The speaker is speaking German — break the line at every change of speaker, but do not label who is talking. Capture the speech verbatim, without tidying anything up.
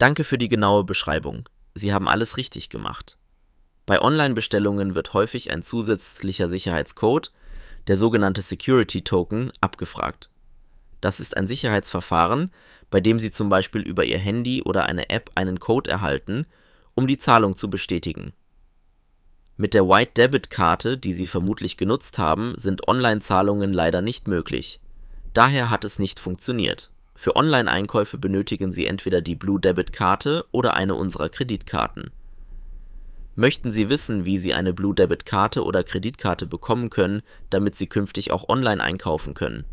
Danke für die genaue Beschreibung. Sie haben alles richtig gemacht. Bei Online-Bestellungen wird häufig ein zusätzlicher Sicherheitscode, der sogenannte Security Token, abgefragt. Das ist ein Sicherheitsverfahren, bei dem Sie zum Beispiel über Ihr Handy oder eine App einen Code erhalten, um die Zahlung zu bestätigen. Mit der White Debit Karte, die Sie vermutlich genutzt haben, sind Online-Zahlungen leider nicht möglich. Daher hat es nicht funktioniert. Für Online-Einkäufe benötigen Sie entweder die Blue Debit Karte oder eine unserer Kreditkarten. Möchten Sie wissen, wie Sie eine Blue Debit Karte oder Kreditkarte bekommen können, damit Sie künftig auch online einkaufen können?